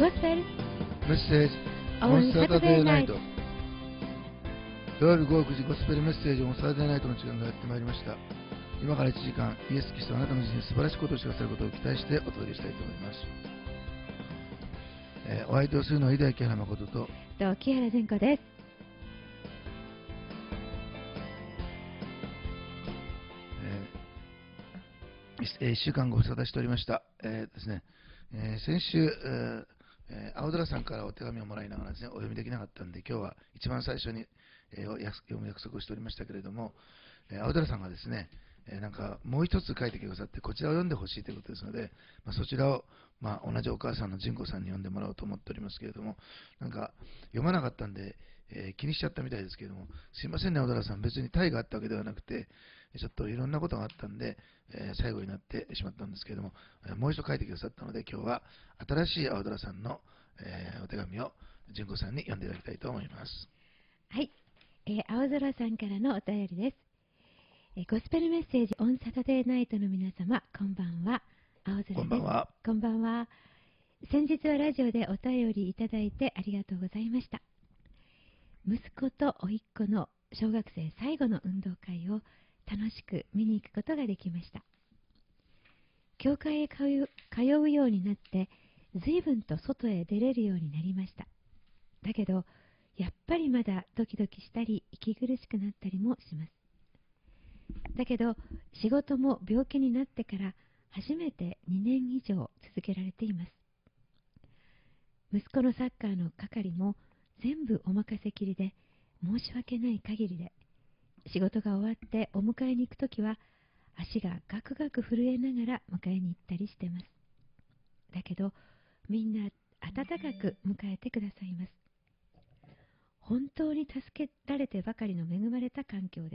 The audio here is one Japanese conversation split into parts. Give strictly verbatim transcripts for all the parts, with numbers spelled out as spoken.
Gospel メッセージ on Saturday night。 土曜日午後くじゴスペルメッセージオンサタデーナイトの時間がやってまいりました。今からいちじかん、イエス・キリストはあなたの人生に素晴らしいことを知らせることを期待してお届けしたいと思います。えー、お相手をするのは井田木原誠とと木原善子です。 えー、いっしゅうかんご無沙汰しておりました。えーですねえー、先週、えーえー、青空さんからお手紙をもらいながらですね、お読みできなかったんで、今日は一番最初に、えー、読む約束をしておりましたけれども、えー、青空さんがですね、えー、なんかもう一つ書いてくださって、こちらを読んでほしいということですので、まあ、そちらを、まあ、同じお母さんの純子さんに読んでもらおうと思っておりますけれども、なんか読まなかったんで、えー、気にしちゃったみたいですけれども、すいませんね、青空さん、別に大があったわけではなくて、ちょっといろんなことがあったんで、えー、最後になってしまったんですけれども、えー、もう一度書いてくださったので、今日は新しい青空さんの、えー、お手紙を純子さんに読んでいただきたいと思います。 はい、えー、青空さんからのお便りです。えー、ゴスペルメッセージオンサタデーナイトの皆様、こんばんは。青空です。 こんばんは。 こんばんは。先日はラジオでお便りいただいてありがとうございました。息子と甥っ子の小学生最後の運動会を楽しく見に行くことができました。教会へ通う、通うようになって随分と外へ出れるようになりました。だけどやっぱりまだドキドキしたり息苦しくなったりもします。だけど仕事も病気になってから初めてにねん以上続けられています。息子のサッカーの係も全部お任せきりで申し訳ない限りで、仕事が終わってお迎えに行くときは足がガクガク震えながら迎えに行ったりしてます。だけどみんな温かく迎えてくださいます。本当に助けられてばかりの恵まれた環境です。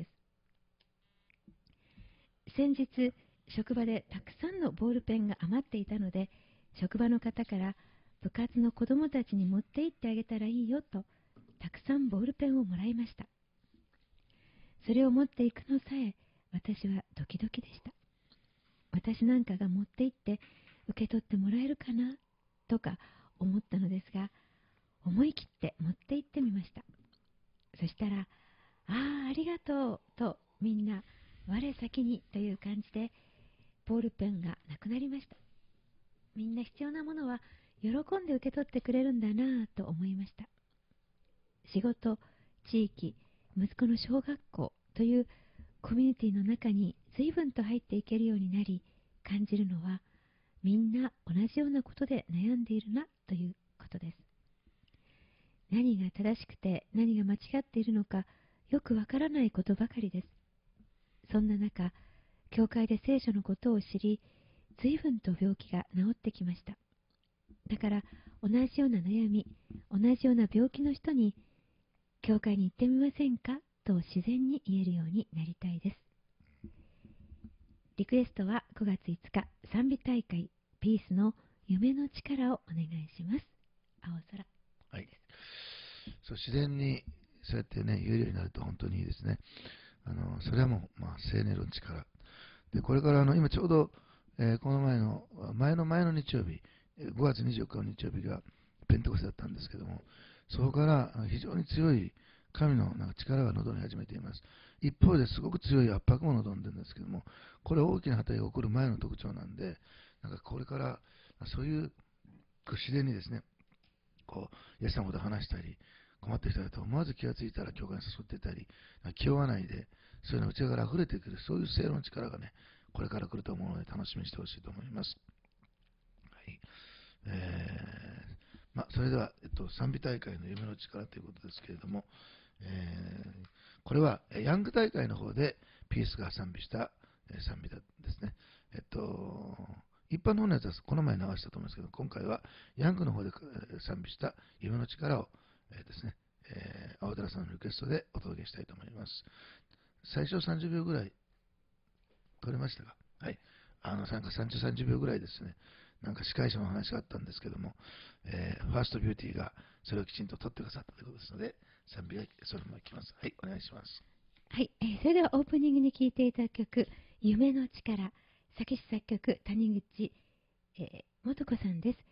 先日職場でたくさんのボールペンが余っていたので、職場の方から部活の子どもたちに持って行ってあげたらいいよとたくさんボールペンをもらいました。それを持っていくのさえ私はドキドキでした。私なんかが持って行って受け取ってもらえるかなとか思ったのですが、思い切って持って行ってみました。そしたら、ああ、ありがとうとみんな我先にという感じでボールペンがなくなりました。みんな必要なものは喜んで受け取ってくれるんだなと思いました。仕事、地域、息子の小学校というコミュニティの中に随分と入っていけるようになり、感じるのはみんな同じようなことで悩んでいるなということです。何が正しくて何が間違っているのかよくわからないことばかりです。そんな中、教会で聖書のことを知り、随分と病気が治ってきました。だから同じような悩み、同じような病気の人に教会に行ってみませんかと自然に言えるようになりたいです。リクエストはくがついつか賛美大会ピースの夢の力をお願いします。青空。 はい。そう、自然にそうやってね言えるようになると本当にいいですね。あのそれはもう、まあ、聖霊の力で、これからあの今ちょうど、えー、この前の前の前の日曜日、ごがつにじゅうよっかの日曜日がペンテコステだったんですけども、そこから非常に強い神のなんか力が喉に始めています。一方ですごく強い圧迫も望んでるんですけども、これ大きな働きが起こる前の特徴なんで、なんかこれからそういう自然にですね、こうイエス様のことを話したり、困っている人だと思わず気がついたら教会に誘っていたり、気負わないで、そういうの内側から溢れてくる、そういう聖霊の力がね、これから来ると思うので楽しみにしてほしいと思います。はい。えー、まあ、それでは、えっと、賛美大会の夢の力ということですけれども、えー、これはヤング大会の方でピースが賛美した賛美ですね。えっと、一般の方のやつはこの前流したと思いますけど、今回はヤングの方で賛美した夢の力を、えー、ですね、えー、青寺さんのリクエストでお届けしたいと思います。最初さんじゅうびょうぐらい取れましたか？はい。あの、なんかさんじゅう、さんじゅうびょうぐらいですね、なんか司会者の話があったんですけども、えー、ファーストビューティーがそれをきちんと取ってくださったということですので、賛美がそのままいきます。はい、お願いします。 はい、えー、それではオープニングに聴いていただく曲、夢の力、作詞作曲、谷口、えー、素子さんです。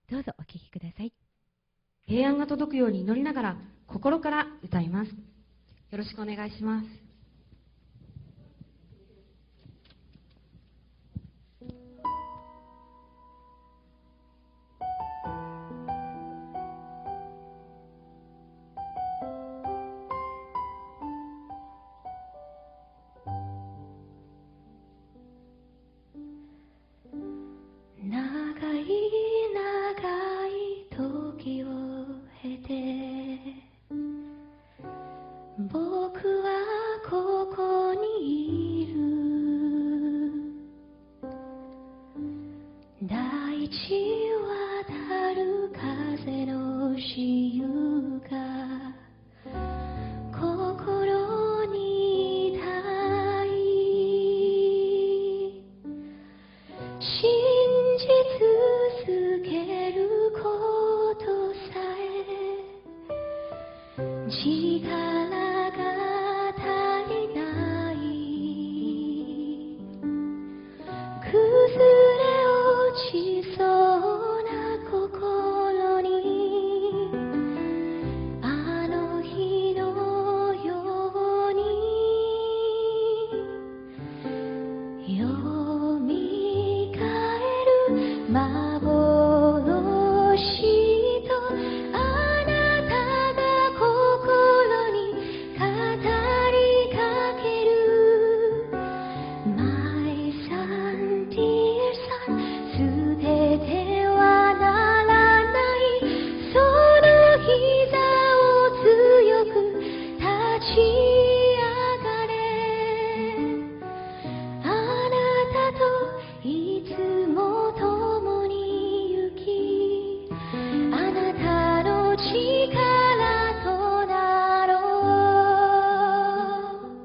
どうぞお聴きください。 平安が届くように祈りながら心から歌います。よろしくお願いします。 長い長い時を経て僕はここにいる。大地渡る風のしゆが心に痛い。信じ続けることさえ力が足りない。崩れ落ちそうな心にあの日のようによみがえる幻とあなたが心に語りかける。 My son, dear son 捨ててはならない。その膝を強く立ち上がれ。あなたといつも共に行きあなたの力となろう。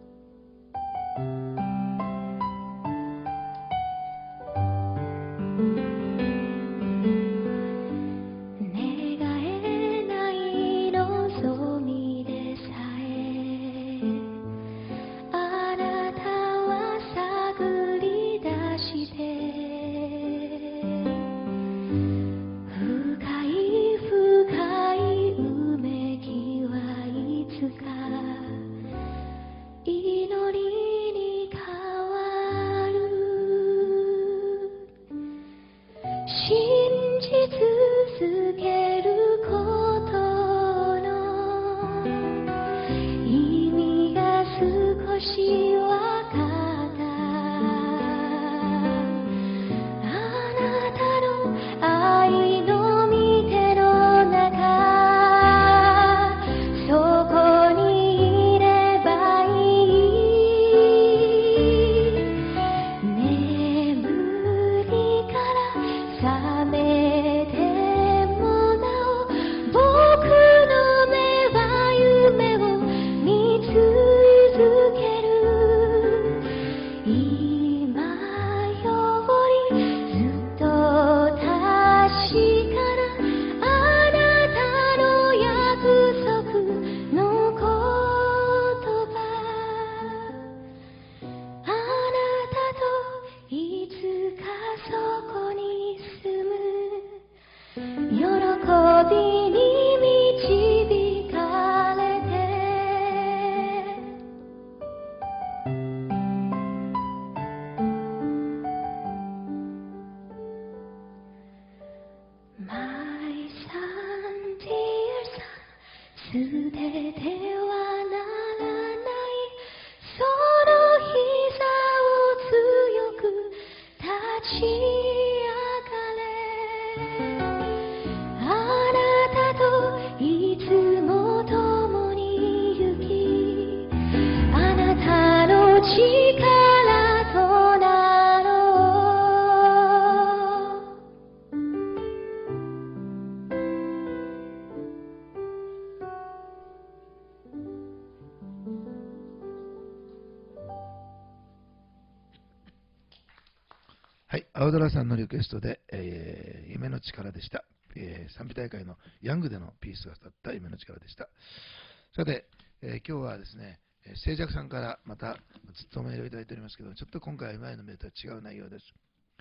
願えない望みでさえあなたは探り出して深い深いうめきはいつか祈りに変わる。信じ続けることの意味が少しわかった。あなたの愛の御手の中そこにいればいい。眠りから覚めてもなお僕の目は夢を見続ける。今よりずっと確かなあなたの約束の言葉。あなたといつかそこに住む。喜びに導かれてMy son, dear son 捨ててはならない。その膝を強く立ち上がれ。あなたといつも共に行きあなたの力となろう。 はい、青空さんのリクエストで、えー夢の力でした、えー賛美大会のヤングでのピースが歌った夢の力でした。さて、えー今日はですね、えー静寂さんからまたずっとメールをいただいておりますけど、ちょっと今回は前のメールとは違う内容です。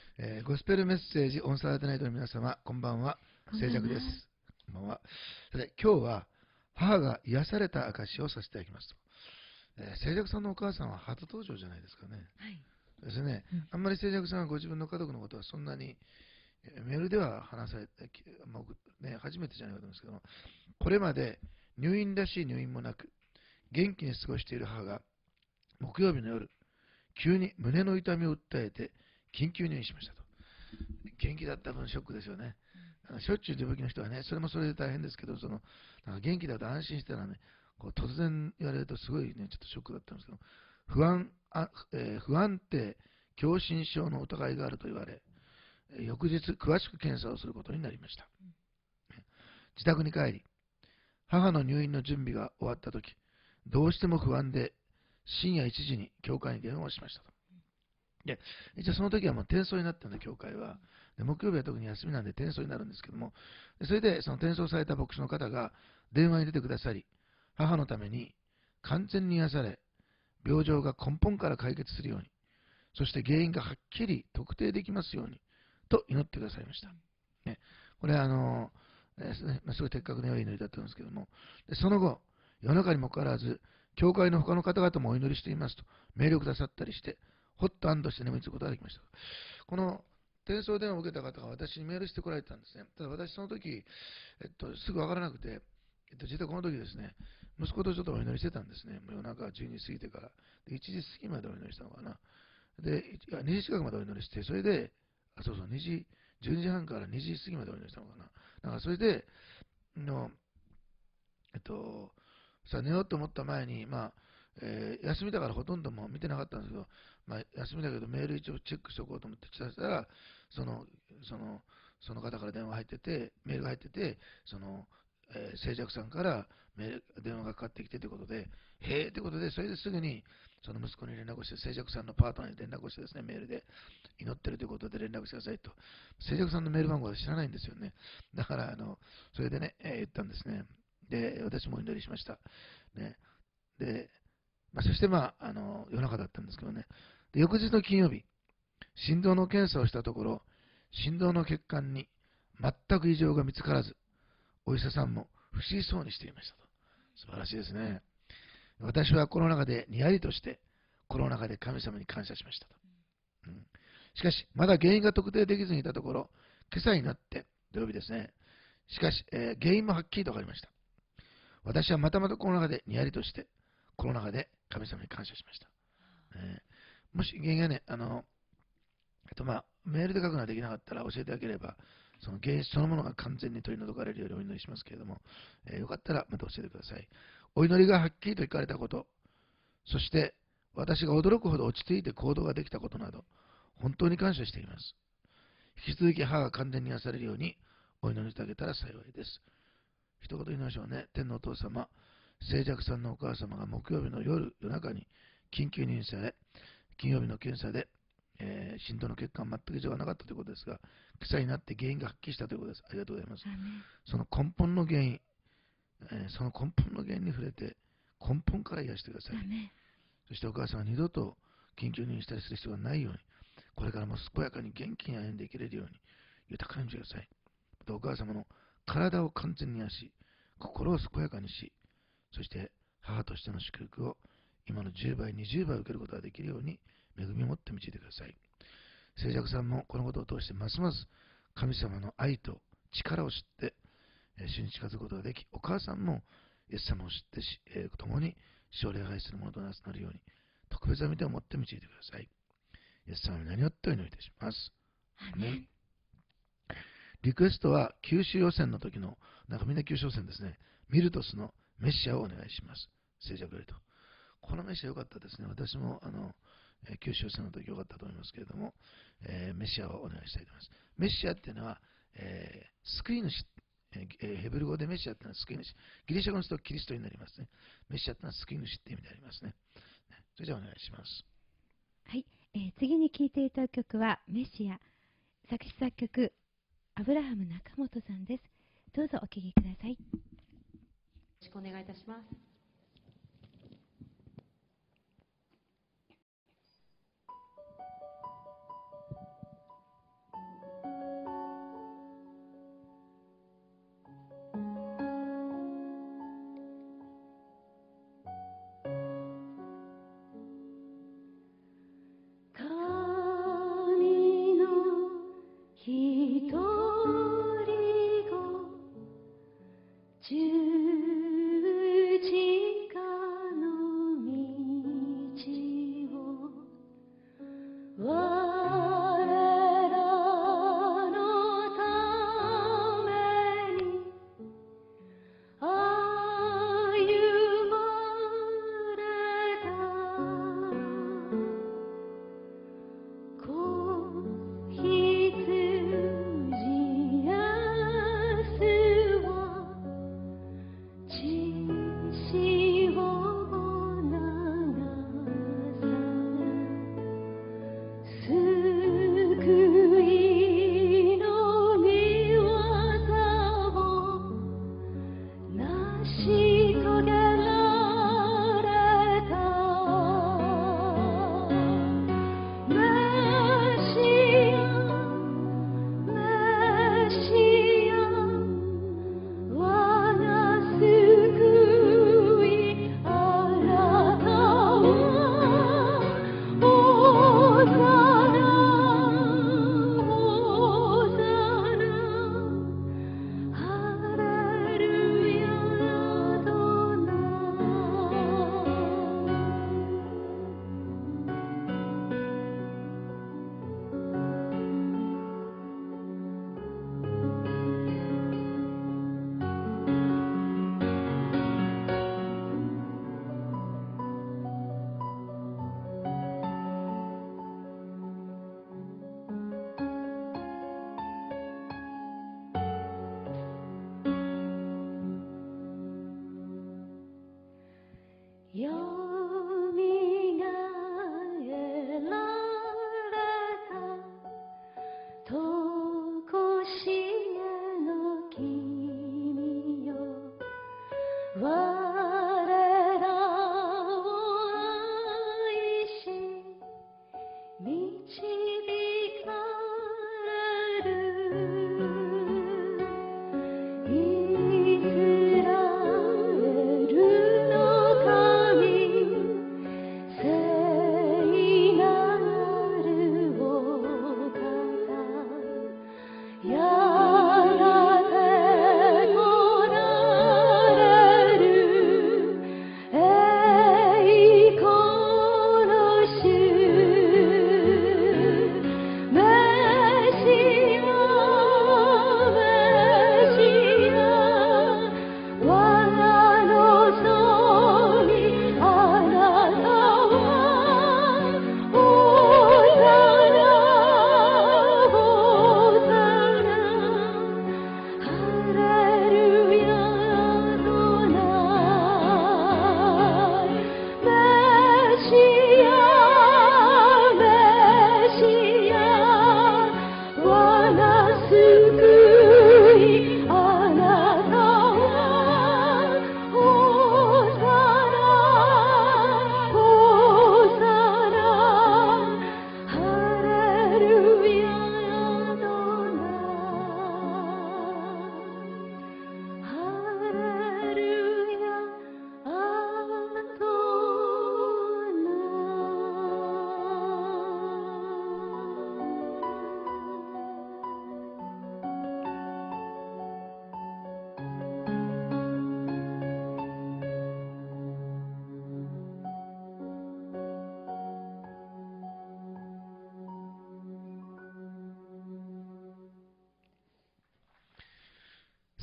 えーゴスペルメッセージオンサーテナイトの皆様、こんばんは。 こんばんは静寂です。こんばんは。さて、今日は母が癒された証をさせていただきますと。えー静寂さんのお母さんは初登場じゃないですかね。 はい。 ですね、 うんあんまり静寂さんはご自分の家族のことはそんなにえーメールでは話されて、きまあ送っね、初めてじゃないかと思うんですけども、これまで入院らしい入院もなく、元気に過ごしている母が木曜日の夜、急に胸の痛みを訴えて緊急入院しましたと。元気だった分ショックですよね。あのしょっちゅう病気の人はね、それもそれで大変ですけど、そのなんか元気だと安心してたらね、こう突然言われるとすごいね、ちょっとショックだったんですけど、不安、あえー不安定狭心症の疑いがあると言われ、えー翌日詳しく検査をすることになりました。自宅に帰り、母の入院の準備が終わったとき、どうしても不安で深夜いちじに教会に電話をしましたと。で、一応その時はもう転送になったんで、教会は。で木曜日は特に休みなんで転送になるんですけども、でそれでその転送された牧師の方が電話に出てくださり、母のために完全に癒され、病状が根本から解決するように、そして原因がはっきり特定できますように、と祈ってくださいました。ね、これはあの、えーね、すごい的確な良い祈りだったんですけども、でその後、夜中にもかかわらず、教会の他の方々もお祈りしていますとメールをくださったりして、ほっと安堵して眠りつくことができました。この転送電話を受けた方が私にメールしてこられたんですね。ただ私その時、えっと、すぐわからなくて、えっと、実はこの時ですね、息子とちょっとお祈りしてたんですね。もう夜中じゅうにじ過ぎてから。でいちじ過ぎまでお祈りしたのかな。で、いやにじ近くまでお祈りして、それで、あ、そうそう、にじ、じゅうにじはんからにじ過ぎまでお祈りしたのかな。だからそれで、の、えっと、さあ寝ようと思った前に、まあ、えー休みだからほとんどもう見てなかったんですけど、まあ、休みだけどメール一応チェックしておこうと思ってしたら、その、その、その方から電話入ってて、メールが入ってて、その、えー静寂さんからメール電話がかかってきてということで、へえということで、それですぐにその息子に連絡をして、静寂さんのパートナーに連絡をしてですね、メールで祈ってるということで連絡してくださいと。静寂さんのメール番号は知らないんですよね。だから、あの、それでね、えー言ったんですね。で、私もお祈りしました。ね、で、まあ、そして、まあ、あの夜中だったんですけどね、で翌日の金曜日、心臓の検査をしたところ、心臓の血管に全く異常が見つからず、お医者さんも不思議そうにしていましたと。素晴らしいですね。私はこの中でにやりとして、この中で神様に感謝しましたと。うん、しかし、まだ原因が特定できずにいたところ、今朝になって土曜日ですね。しかし、えー原因もはっきりと分かりました。私はまたまたこの中でにやりとして、この中で神様に感謝しました。えーもし原因がね、あの、えっとまあ、メールで書くのはできなかったら教えていただければ、その原因そのものが完全に取り除かれるようにお祈りしますけれども、えーよかったらまた教えてください。お祈りがはっきりと聞かれたこと、そして私が驚くほど落ち着いて行動ができたことなど、本当に感謝しています。引き続き母が完全に癒されるようにお祈りいただけたら幸いです。一言言いましょうね。天のお父様、静寂さんのお母様が木曜日の夜、夜中に緊急入院され、金曜日の検査で、えー心臓の血管全く異常がなかったということですが、今朝になって原因がはっきりしたということです。ありがとうございます。 アーメン。 その根本の原因、えーその根本の原因に触れて、根本から癒してください。 アーメン。 そしてお母さんは二度と緊急入院したりする必要がないように、これからも健やかに元気に歩んでいけれるように、豊かにしてください。またお母様の体を完全に癒し、心を健やかにし、そして母としての祝福を今のじゅうばい、にじゅうばい受けることができるように恵みを持って導いてください。静寂さんもこのことを通してますます神様の愛と力を知って、えー主に近づくことができ、お母さんもイエス様を知ってし、えー共に主を礼拝するものとなるように、特別な御手を持って導いてください。イエス様に何をってお祈りいたします。 アーメン。 リクエストは九州予選の時の、なんかみんな九州予選ですね、ミルトスのメシアをお願いします。静寂よりと。このメシア良かったですね。私もあの、えー九州予選の時良かったと思いますけれども、えーメシアをお願いしたいと思います。メシアっていうのは、えー救い主、えーヘブル語でメシアっていうのは救い主。ギリシャ語の人はキリストになりますね。メシアっていうのは救い主っていう意味でありますね。それじゃあお願いします。 はい、えー次に聴いていただく曲はメシア、作詞作曲アブラハム中本さんです。どうぞお聴きください。 よろしくお願いいたします。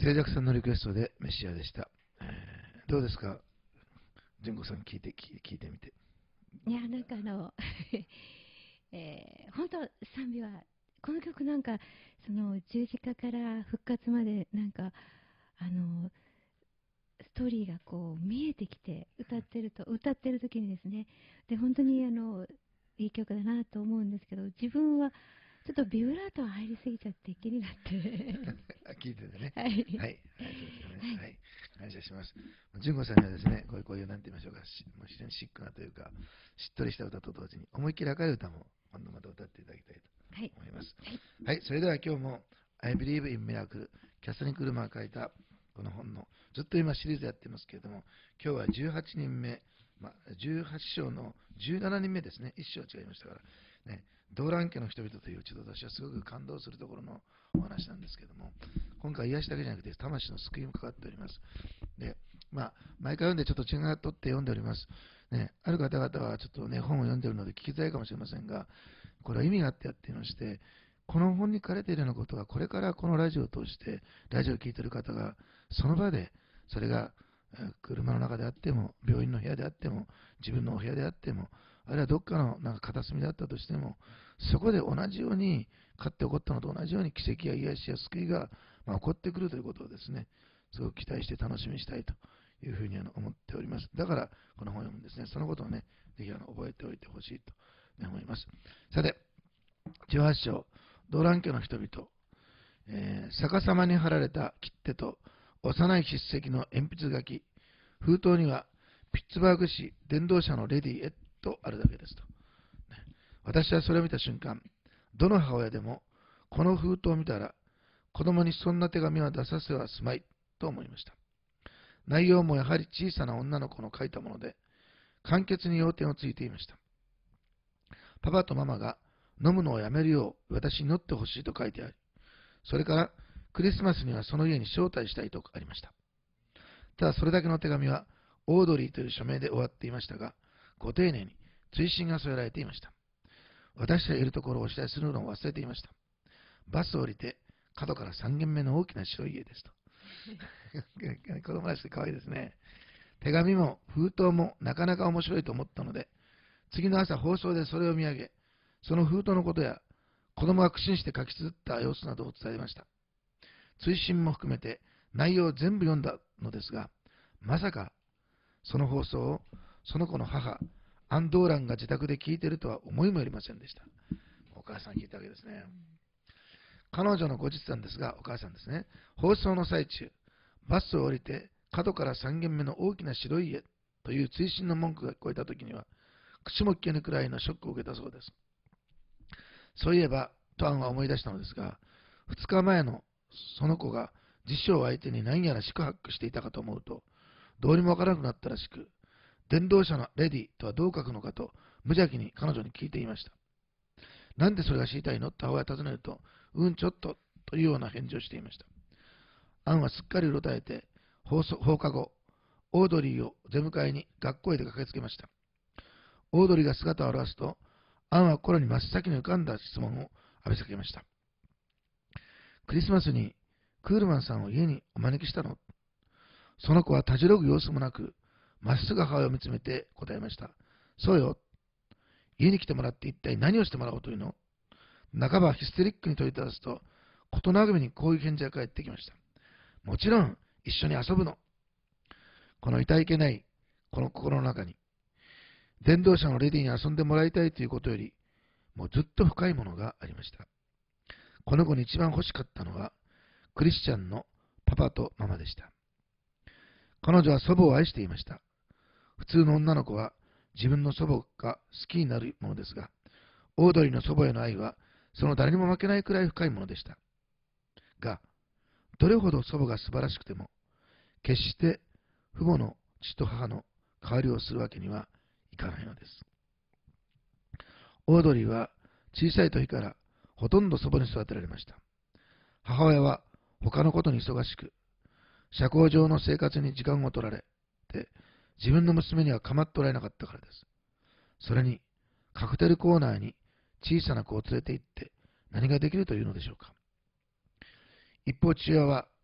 静寂さんのリクエストでメシアでした。えーどうですか、純子さん、聞いて聞い聞いてみて。 いや、なんかあの、えー本当、賛美は、この曲なんか、その十字架から復活まで、なんか、あの、ストーリーがこう見えてきて、歌ってると、歌ってる時にですね、で、本当にあの、いい曲だなと思うんですけど、自分はちょっとビブラート入りすぎちゃって気になってあ聞いててね。 はい、 はい。はい、そうですよね。はい。感謝します。純子さんにはですね、こういう、こういう、なんて言いましょうか、しもう非常にシックなというか、しっとりした歌と同時に、思いっきり明るい歌も、今度また歌っていただきたいはい、 と思います。はい、それでは今日も、I Believe in Miracle、キャサリン・クルマーが書いたこの本の、ずっと今シリーズやってますけれども、今日はじゅうはちにんめ、まあ、じゅうはち章のじゅうななにんめですね、いっ章違いましたから、ね、ドーラン家の人々という、ちょっと私はすごく感動するところのお話なんですけども、今回癒しだけじゃなくて、魂の救いもかかっております。で、まあ、毎回読んでちょっと違が取って読んでおります。ね、ある方々はちょっとね、本を読んでるので聞きづらいかもしれませんが、これは意味があってやっていまして、この本に書かれているようなことは、これからこのラジオを通して、ラジオを聞いている方が、その場で、それがえー車の中であっても、病院の部屋であっても、自分のお部屋であっても、あるいはどっかのなんか片隅であったとしても、そこで同じように、かって起こったのと同じように奇跡や癒しや救いが、まあ、起こってくるということをですね、すごく期待して楽しみにしたいというふうにあの思っております。だから、この本を読むんですね。そのことをね、ぜひあの覚えておいてほしいと思います。さて、じゅうはち章、ドーラン家の人々、えー逆さまに貼られた切手と幼い筆跡の鉛筆書き、封筒にはピッツバーグ市電動車のレディへとあるだけですと。ね私はそれを見た瞬間、どの母親でもこの封筒を見たら、子供にそんな手紙は出させはすまいと思いました。内容もやはり小さな女の子の書いたもので、簡潔に要点をついていました。パパとママが飲むのをやめるよう私に乗ってほしいと書いてあり、それからクリスマスにはその家に招待したいとありました。ただそれだけの手紙はオードリーという署名で終わっていましたが、ご丁寧に追伸が添えられていました。私がいるところをお知らせするのを忘れていました。バスを降りて角からさん軒目の大きな白い家ですと。子供らしくて可愛いですね。手紙も封筒もなかなか面白いと思ったので、次の朝放送でそれを見上げ、その封筒のことや子供が苦心して書き綴った様子などを伝えました。追伸も含めて内容を全部読んだのですが、まさかその放送をその子の母、アンドーランが自宅で聞いているとは思いもよりませんでした。お母さん聞いたわけですね。彼女の後日談ですが、お母さんですね、放送の最中、バスを降りて角からさん軒目の大きな白い家という追伸の文句が聞こえたときには、口も聞けぬくらいのショックを受けたそうです。そういえば、とアンは思い出したのですが、ふつかまえのその子が辞書を相手に何やら四苦八苦していたかと思うと、どうにもわからなくなったらしく、電動車のレディとはどう書くのかと無邪気に彼女に聞いていました。なんでそれが知りたいのと母親は尋ねると、うんちょっとというような返事をしていました。アンはすっかりうろたえて、放送放課後、オードリーを出迎えに学校へで駆けつけました。オードリーが姿を現すと、アンは心に真っ先に浮かんだ質問を浴びせかけました。クリスマスにクールマンさんを家にお招きしたの？その子はたじろぐ様子もなく、まっすぐ母親を見つめて答えました。そうよ。家に来てもらって一体何をしてもらおうというの？半ばヒステリックに問いただすと、事なぐめにこういう返事が返ってきました。もちろん一緒に遊ぶの。この痛いけないこの心の中に、電動車のレディに遊んでもらいたいということより、もうずっと深いものがありました。この子に一番欲しかったのは、クリスチャンのパパとママでした。彼女は祖母を愛していました。普通の女の子は自分の祖母が好きになるものですが、オードリーの祖母への愛はその誰にも負けないくらい深いものでした。が、どれほど祖母が素晴らしくても、決して父母の父と母の代わりをするわけにはいかないのです。オードリーは小さい時からほとんど祖母に育てられました。母親は他のことに忙しく、社交上の生活に時間を取られて、自分の娘には構っておられなかったからです。それに、カクテルコーナーに小さな子を連れて行って何ができるというのでしょうか。一方、父親は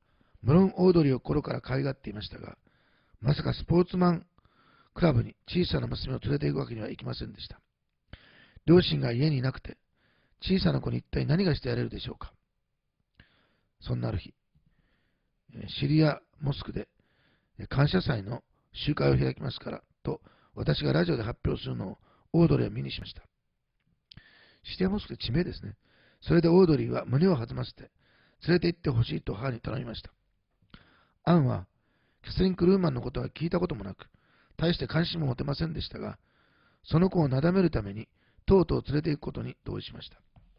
無論オードリーを心から可愛がっていましたが、まさかスポーツマンクラブに小さな娘を連れて行くわけにはいきませんでした。両親が家にいなくて、小さな子に一体何がしてやれるでしょうか。そんなある日、シリアモスクで感謝祭の集会を開きますからと、私がラジオで発表するのをオードリーは見にしました。シリアモスクって地名ですね。それでオードリーは胸を弾ませて、連れて行ってほしいと母に頼みました。アンは、キャスリン・クルーマンのことは聞いたこともなく、大して関心も持てませんでしたが、その子をなだめるために、とうとう連れて行くことに同意しました。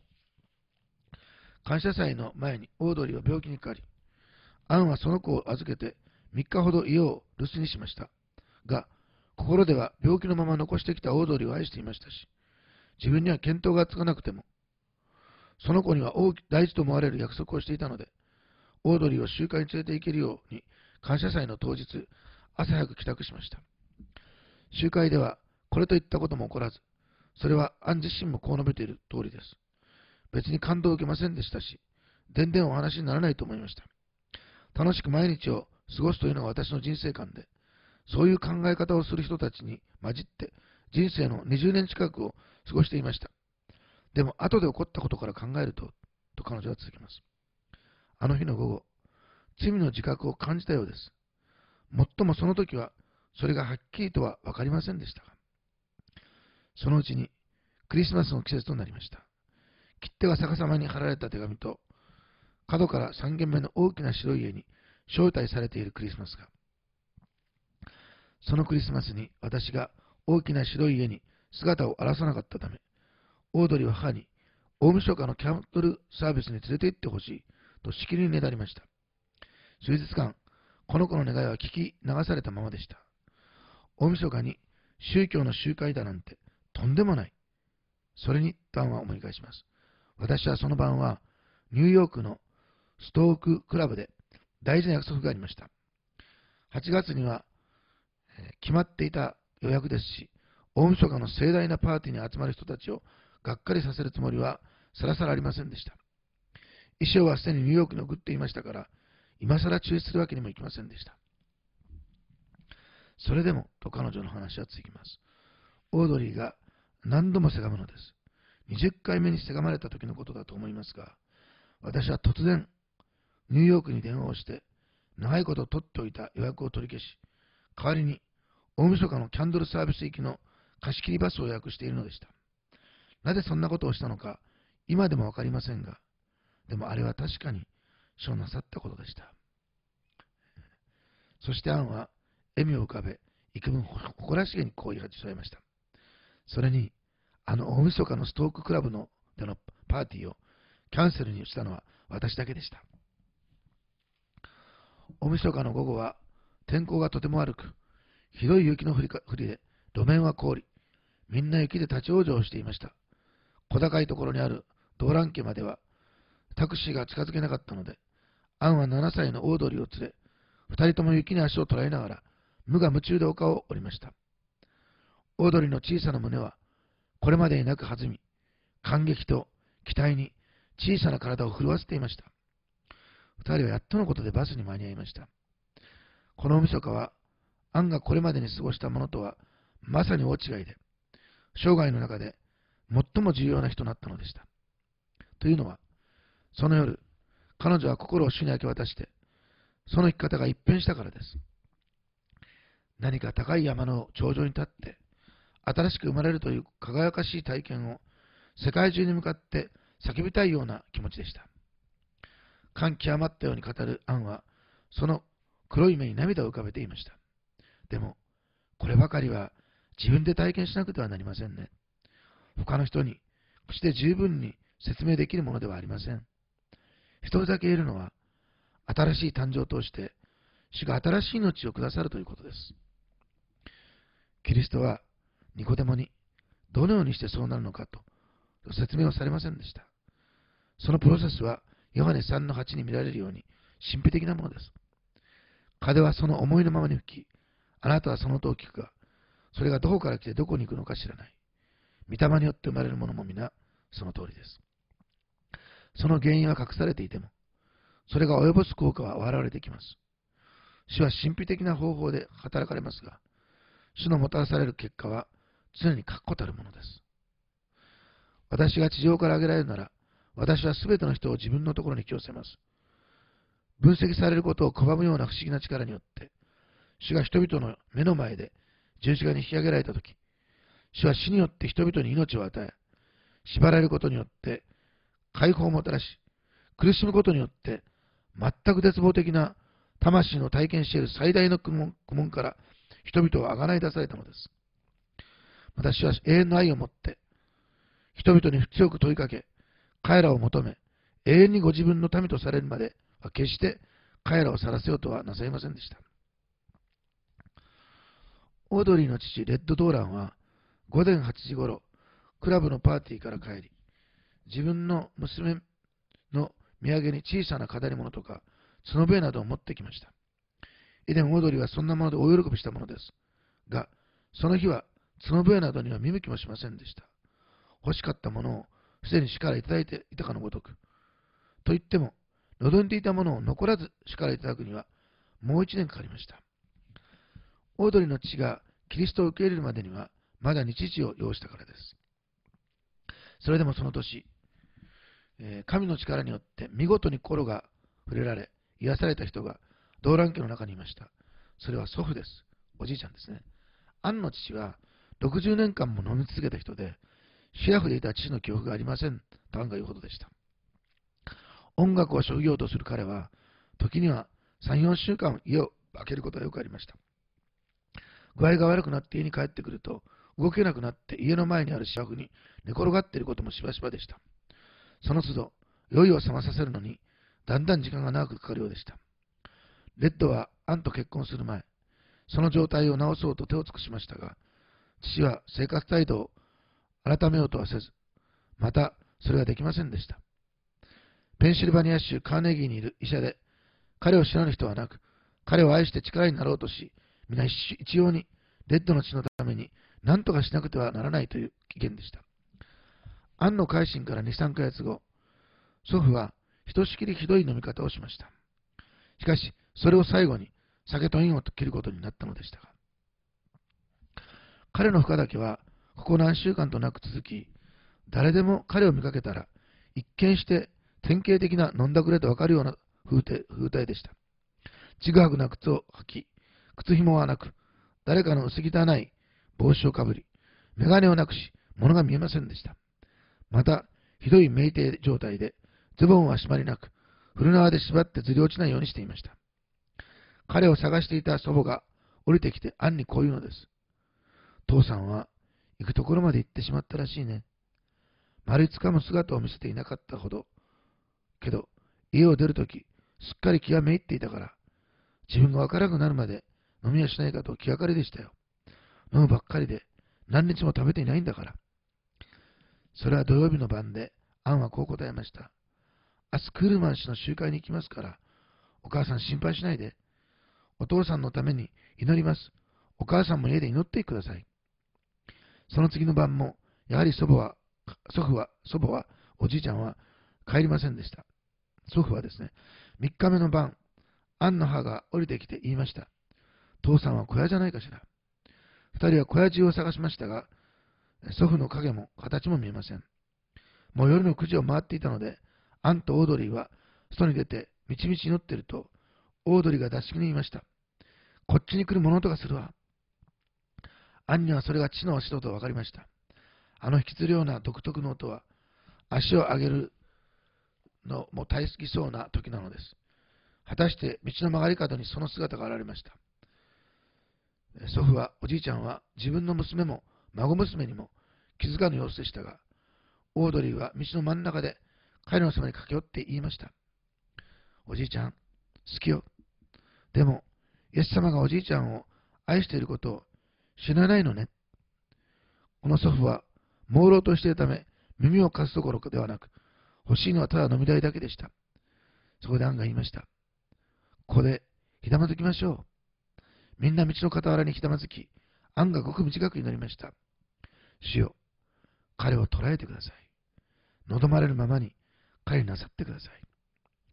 感謝祭の前にオードリーは病気にかかり、アンはその子を預けてみっかほど家を留守にしました。が、心では病気のまま残してきたオードリーを愛していましたし、自分には見当がつかなくても、その子には大大事と思われる約束をしていたので、オードリーを集会に連れて行けるように、感謝祭の当日、朝早く帰宅しました。集会では、これといったことも起こらず、それはアン自身もこう述べている通りです。別に感動を受けませんでしたし、全然お話にならないと思いました。楽しく毎日を過ごすというのが私の人生観で、そういう考え方をする人たちに混じって、人生のにじゅうねん近くを過ごしていました。でも、後で起こったことから考えると、と彼女は続きます。あの日の午後、罪の自覚を感じたようです。もっともその時は、それがはっきりとは分かりませんでしたが、そのうちにクリスマスの季節となりました。切手が逆さまに貼られた手紙と、角からさん軒目の大きな白い家に招待されているクリスマスが、そのクリスマスに私が大きな白い家に姿を現さなかったため、オードリーは母に大晦日のキャンドルサービスに連れて行ってほしいとしきりにねだりました。数日間、この子の願いは聞き流されたままでした。大晦日に宗教の集会だなんてとんでもない。それにアンは思い返します。私はその晩はニューヨークのストーククラブで大事な約束がありました。はちがつには、えー、決まっていた予約ですし、大晦日の盛大なパーティーに集まる人たちをがっかりさせるつもりはさらさらありませんでした。衣装はすでにニューヨークに送っていましたから、今更中止するわけにもいきませんでした。それでも、と彼女の話は続きます。オードリーが何度もせがむのです。にじゅっかいめにせがまれた時のことだと思いますが、私は突然、ニューヨークに電話をして、長いこと取っておいた予約を取り消し、代わりに大晦日のキャンドルサービス行きの貸し切りバスを予約しているのでした。なぜそんなことをしたのか、今でもわかりませんが、でもあれは確かに書なさったことでした。そしてアンは笑みを浮かべ、幾分誇らしげにこう言い始めました。それに、あの大晦日のストーククラブのでのパーティーをキャンセルにしたのは私だけでした。大晦日の午後は天候がとても悪く、ひどい雪の降りか降りで路面は凍り、みんな雪で立ち往生していました。小高いところにある動乱家まではタクシーが近づけなかったので、アンはななさいのオードリーを連れ、二人とも雪に足を取られながら、無我夢中で丘を降りました。オードリーの小さな胸は、これまでになく弾み、感激と期待に小さな体を震わせていました。二人はやっとのことでバスに間に合いました。この大晦日は、アンがこれまでに過ごしたものとは、まさに大違いで、生涯の中で最も重要な日となったのでした。というのは、その夜、彼女は心を主に明け渡して、その生き方が一変したからです。何か高い山の頂上に立って、新しく生まれるという輝かしい体験を世界中に向かって叫びたいような気持ちでした。感極まったように語るアンは、その黒い目に涙を浮かべていました。でも、こればかりは自分で体験しなくてはなりませんね。他の人に口で十分に説明できるものではありません。一つだけ言えるのは、新しい誕生を通して、主が新しい命をくださるということです。キリストは、ニコデモに、どのようにしてそうなるのかと、説明をされませんでした。そのプロセスは、ヨハネさんのはちに見られるように、神秘的なものです。風はその思いのままに吹き、あなたはその音を聞くが、それがどこから来てどこに行くのか知らない。御霊によって生まれるものも皆、その通りです。その原因は隠されていても、 それが及ぼす効果は現れてきます。主は神秘的な方法で働かれますが、主のもたらされる結果は常に確固たるものです。私が地上から挙げられるなら、私はすべての人を自分のところに引き寄せます。分析されることを拒むような不思議な力によって、主が人々の目の前で十字架に引き上げられたとき、主は死によって人々に命を与え、縛られることによって解放をもたらし、苦しむことによって全く絶望的な魂の体験している最大の苦悶、苦悶から人々をあがない出されたのです。私は永遠の愛をもって人々に強く問いかけ、彼らを求め、永遠にご自分の民とされるまでは決して彼らを去らせようとはなさいませんでした。オードリーの父、レッド・ドーランは午前はちじごろ、クラブのパーティーから帰り、自分の娘の土産に小さな飾り物とか角笛などを持ってきました。以前オードリーはそんなもので大喜びしたものです。が、その日は角笛などには見向きもしませんでした。欲しかったものをすでに主からいただいていたかのごとく。と言っても、望んでいたものを残らず主からいただくにはもう一年かかりました。オードリーの父がキリストを受け入れるまでにはまだ日時を要したからです。それでもその年、えー、神の力によって見事に心が触れられ、癒された人が動乱家の中にいました。それは祖父です。おじいちゃんですね。アンの父はろくじゅうねんかんも飲み続けた人で、シラフでいた父の記憶がありませんとアンが言うほどでした。音楽を職業とする彼は、時にはさん、よんしゅうかん家を空けることがよくありました。具合が悪くなって家に帰ってくると、動けなくなって家の前にある芝生に寝転がっていることもしばしばでした。その都度、酔いを覚まさせるのに、だんだん時間が長くかかるようでした。レッドはアンと結婚する前、その状態を直そうと手を尽くしましたが、父は生活態度を改めようとはせず、またそれができませんでした。ペンシルバニア州カーネギーにいる医者で、彼を知らぬ人はなく、彼を愛して力になろうとし、皆一様にレッドの血のために何とかしなくてはならないという意見でした。アンの改心からに、さんかげつご、祖父はひとしきりひどい飲み方をしました。しかし、それを最後に酒と縁を切ることになったのでしたが、彼の深酒はここ何週間となく続き、誰でも彼を見かけたら、一見して典型的な飲んだくれとわかるような風体、風体でした。ちぐはぐな靴を履き、靴紐はなく、誰かの薄汚い帽子をかぶり、眼鏡をなくし、物が見えませんでした。また、ひどい酩酊状態で、ズボンは締まりなく、古縄で縛ってずり落ちないようにしていました。彼を探していた祖母が降りてきてアンにこう言うのです。父さんは行くところまで行ってしまったらしいね。丸五日も姿を見せていなかったほど。けど、家を出るとき、すっかり気がめいっていたから、自分がわからなくなるまで飲みはしないかと気がかりでしたよ。飲むばっかりで何日も食べていないんだから。それは土曜日の晩で、アンはこう答えました。明日クールマン氏の集会に行きますから、お母さん心配しないで。お父さんのために祈ります。お母さんも家で祈ってください。その次の晩も、やはり祖母は、祖父は、祖母は、おじいちゃんは帰りませんでした。祖父はですね、みっかめの晩、アンの母が降りてきて言いました。父さんは小屋じゃないかしら。二人は小屋中を探しましたが、祖父の影も形も見えません。もう夜のくじを回っていたので、アンとオードリーは外に出て、みちみち祈っていると、オードリーが出し気に言いました。こっちに来る物音がするわ。アンにはそれが血の足音と分かりました。あの引きずるような独特の音は、足を上げるのも大好きそうな時なのです。果たして道の曲がり角にその姿が現れました。祖父は、おじいちゃんは自分の娘も孫娘にも気づかぬ様子でしたが、オードリーは道の真ん中で彼のそばに駆け寄って言いました。おじいちゃん、好きよ。でも、イエス様がおじいちゃんを愛していることを知らないのね。この祖父は、朦朧としているため、耳を貸すどころではなく、欲しいのはただ飲み代だけでした。そこでアンが言いました。ここでひざまずきましょう。みんな道の傍らにひざまずき、アンがごく短く祈りました。主よ、彼を捕らえてください。望まれるままに彼になさってください。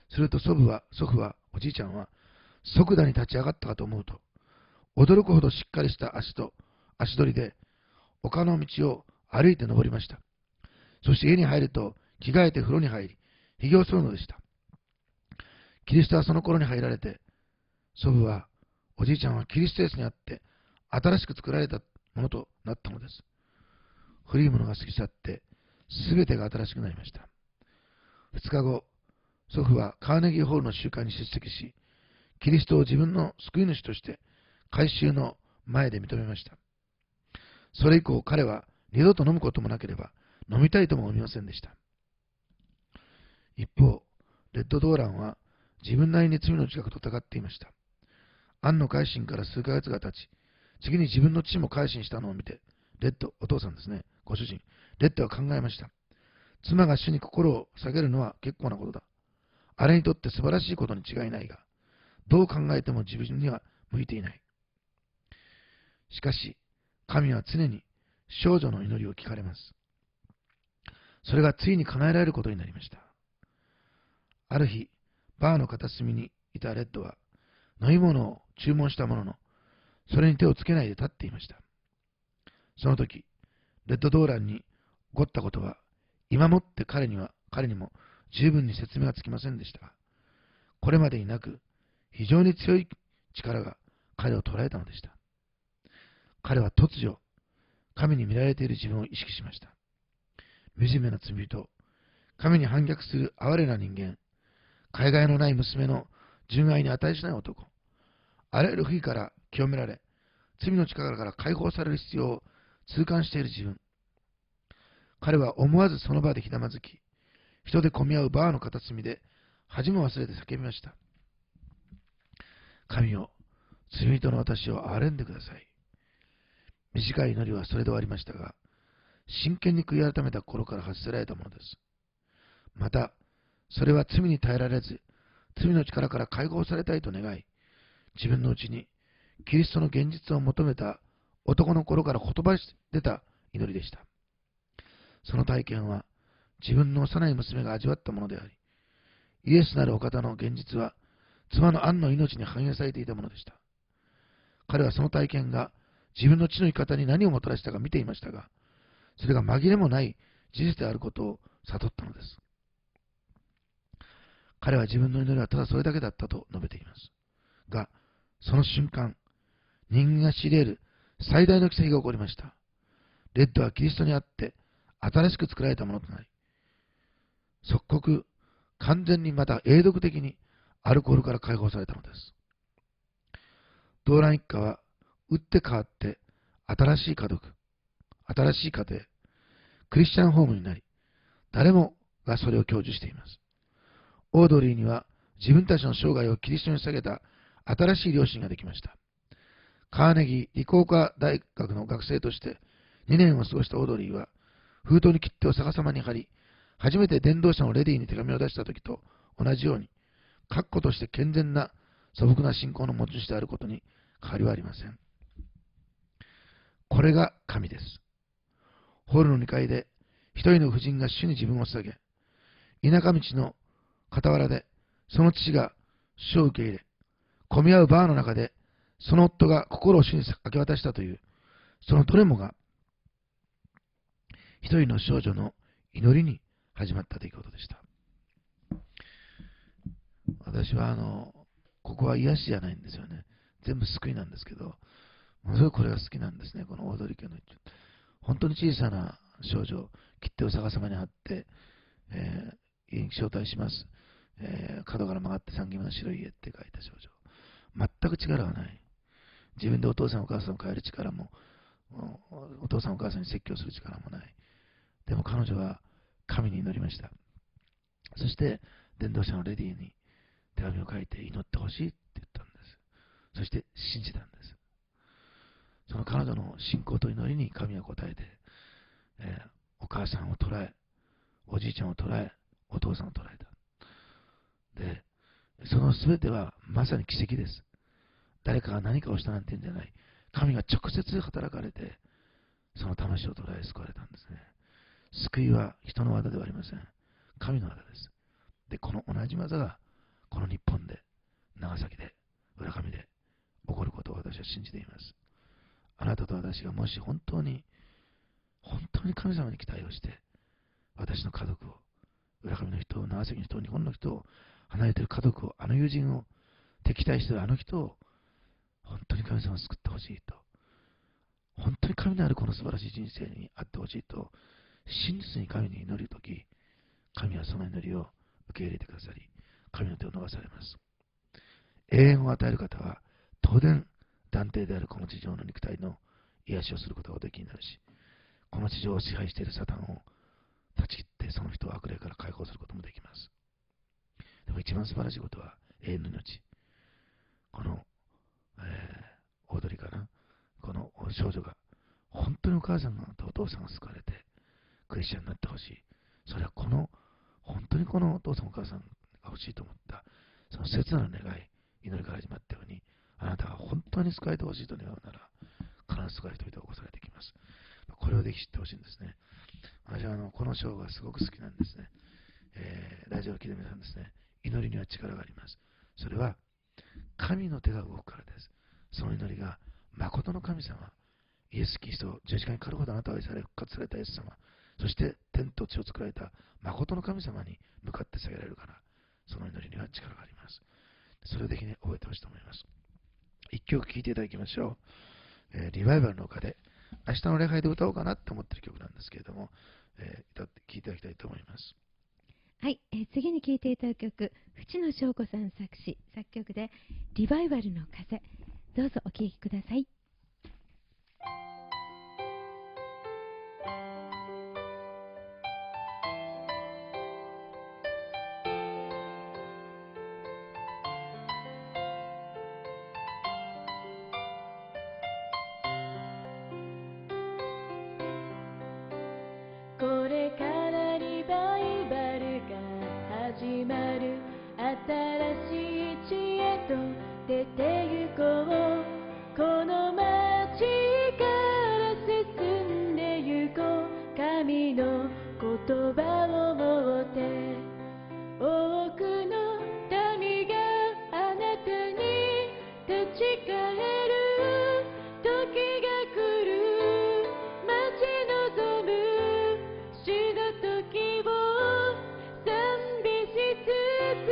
すると祖父は、祖父は、おじいちゃんは、即座に立ち上がったかと思うと、驚くほどしっかりした足と足取りで、丘の道を歩いて登りました。そして家に入ると、着替えて風呂に入り、髭を剃るのでした。キリストはその頃に入られて、祖父は、おじいちゃんはキリストイエスにあって、新しく作られたものとなったのです。古いものが過ぎ去って、すべてが新しくなりました。二日後、祖父はカーネギーホールの集会に出席し、キリストを自分の救い主として改宗の前で認めました。それ以降、彼は二度と飲むこともなければ、飲みたいとも思いませんでした。一方、レッド・ドーランは自分なりに罪の自覚と戦っていました。アンの改心から数ヶ月が経ち、次に自分の父も改心したのを見て、レッド、お父さんですね、ご主人、レッドは考えました。妻が主に心を下げるのは結構なことだ。あれにとって素晴らしいことに違いないが、どう考えても自分には向いていない。しかし、神は常に少女の祈りを聞かれます。それがついに叶えられることになりました。ある日、バーの片隅にいたレッドは、飲み物を注文したものの、それに手をつけないで立っていました。その時、レッド・ドーランに起こったことは、今もって彼には、彼にも十分に説明がつきませんでしたが、これまでになく、非常に強い力が彼を捉えたのでした。彼は突如、神に見られている自分を意識しました。惨めな罪人、神に反逆する哀れな人間、かえがえのない娘の純愛に値しない男、あらゆる不義から清められ、罪の力から解放される必要を痛感している自分。彼は思わずその場でひざまずき、人で混み合うバーの片隅で恥も忘れて叫びました。神よ、罪人の私を憐れんでください。短い祈りはそれで終わりましたが、真剣に悔い改めた心から発せられたものです。また、それは罪に耐えられず、罪の力から解放されたいと願い、自分のうちにキリストの現実を求めた男の心から言葉に出た祈りでした。その体験は自分の幼い娘が味わったものであり、イエスなるお方の現実は妻のアンの命に反映されていたものでした。彼はその体験が自分の地の生き方に何をもたらしたか見ていましたが、それが紛れもない事実であることを悟ったのです。彼は自分の祈りはただそれだけだったと述べています。が、その瞬間、人間が知り得る最大の奇跡が起こりました。レッドはキリストにあって新しく作られたものとなり、即刻、完全にまた永続的にアルコールから解放されたのです。ドーラン一家は打って変わって新しい家族、新しい家庭、クリスチャンホームになり、誰もがそれを享受しています。オードリーには自分たちの生涯をキリストに捧げた新しい両親ができました。カーネギー理工科大学の学生としてにねんを過ごしたオードリーは、封筒に切手を逆さまに貼り、初めて伝道者のレディーに手紙を出したときと同じように、確固として健全な素朴な信仰の持ち主であることに変わりはありません。これが神です。ホールのにかいで一人の婦人が主に自分を捧げ、田舎道の傍らでその父が主を受け入れ、混み合うバーの中でその夫が心を主に明け渡したという、そのどれもが一人の少女の祈りに始まった出来事でした。私はあのここは癒しじゃないんですよね。全部救いなんですけど、ものすごくこれが好きなんですね。このオードリー家の本当に小さな少女、切手を逆さまに貼って、えー、家に招待します、えー、角から曲がって三軒目の白い家って書いた少女。全く力はない。自分でお父さんお母さんを変える力も、お父さんお母さんに説教する力もない。でも彼女は神に祈りました。そして伝道者のレディーに手紙を書いて祈ってほしいって言ったんです。そして信じたんです。その彼女の信仰と祈りに神は答えて、えー、お母さんを捕らえ、おじいちゃんを捕らえ、お父さんを捕らえた。で、その全てはまさに奇跡です。誰かが何かをしたなんて言うんじゃない。神が直接働かれて、その魂を捕らえ救われたんですね。救いは人の技ではありません。神の技です。で、この同じ技がこの日本で、長崎で、浦上で起こることを私は信じています。あなたと私がもし本当に、本当に神様に期待をして、私の家族を、浦上の人を、長崎の人を、日本の人を、離れている家族を、あの友人を、敵対しているあの人を、本当に神様を救ってほしいと、本当に神のあるこの素晴らしい人生にあってほしいと、真実に神に祈るとき、神はその祈りを受け入れてくださり、神の手を伸ばされます。永遠を与える方は、当然、断定であるこの地上の肉体の癒しをすることができになるし、この地上を支配しているサタンを断ち切って、その人を悪霊から解放することもできます。でも一番素晴らしいことは、永遠の命。この、えー、オードリーかな、この少女が、本当にお母さんがお父さんが救われて、クリスチャンになってほしい。それはこの、本当にこのお父さんお母さんが欲しいと思った、その切なる願い、祈りから始まったように、あなたが本当に救われてほしいと願うなら、必ず救われて人々が起こされてきます。これをぜひ知ってほしいんですね。私はあのこの章がすごく好きなんですね。えー、ラジオを聴いて皆さんですね、祈りには力があります。それは、神の手が動くからです。その祈りが、誠の神様、イエス・キリスト、十字架にかかるほどあなたを愛され、復活されたイエス様、そして天と地を作られた誠の神様に向かって下げられるから、その祈りには力があります。それをぜひね、覚えてほしいと思います。一曲聴いていただきましょう。えー、リバイバルの丘で、明日の礼拝で歌おうかなって思ってる曲なんですけれども、えー、歌って聴いていただきたいと思います。 はい、えー、次に聴いていただく曲、淵野翔子さん作詞、作曲で、リバイバルの風。どうぞお聴きください。 これからリバイバルが始まる。新しい地へと出て行こう。この街から進んで行こう。神の言葉を持って多くの民があなたに立ち返る。時が来る。待ち望む死の時を賛美しつつ、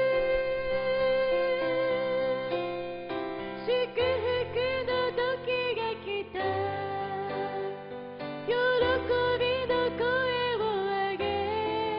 祝福の時が来た。喜びの声を上げ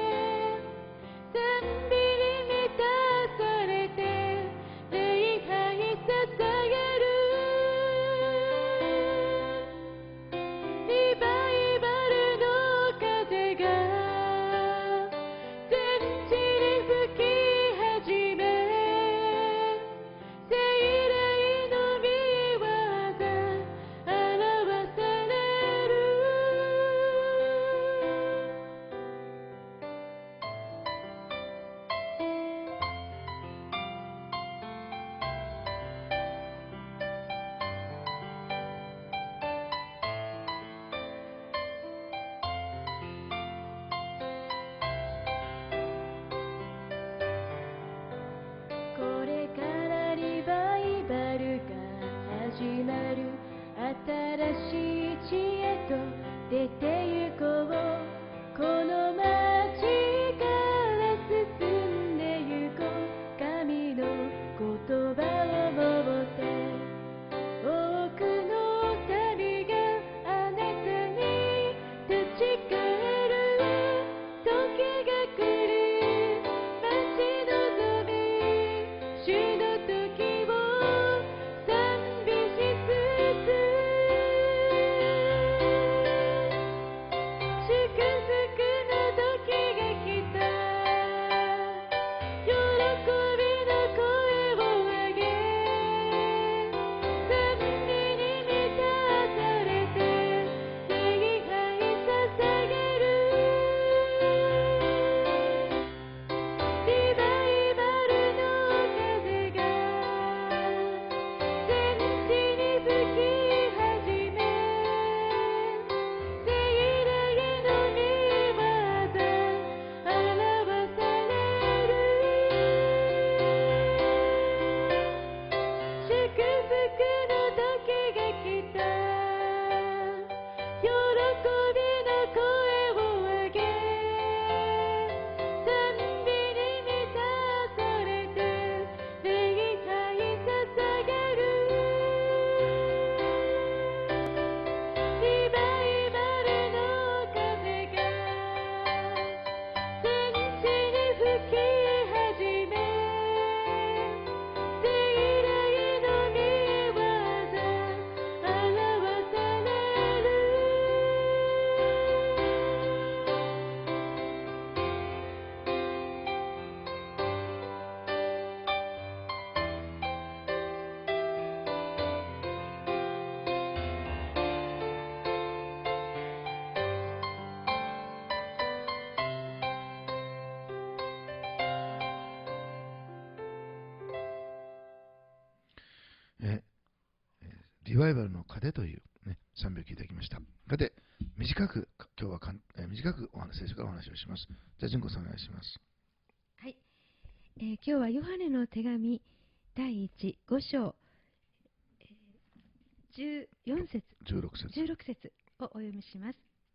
リバイバルの糧という、ね、賛美を聞いていただきました。さて、短く、今日はかん、えー、短くお話、聖書からお話をします。じゃあ、純子さんお願いします。 はい、えー、今日はヨハネの手紙だいいち、ご章、えー、じゅうよん節、 じゅうろく節、 じゅうろく節をお読みします。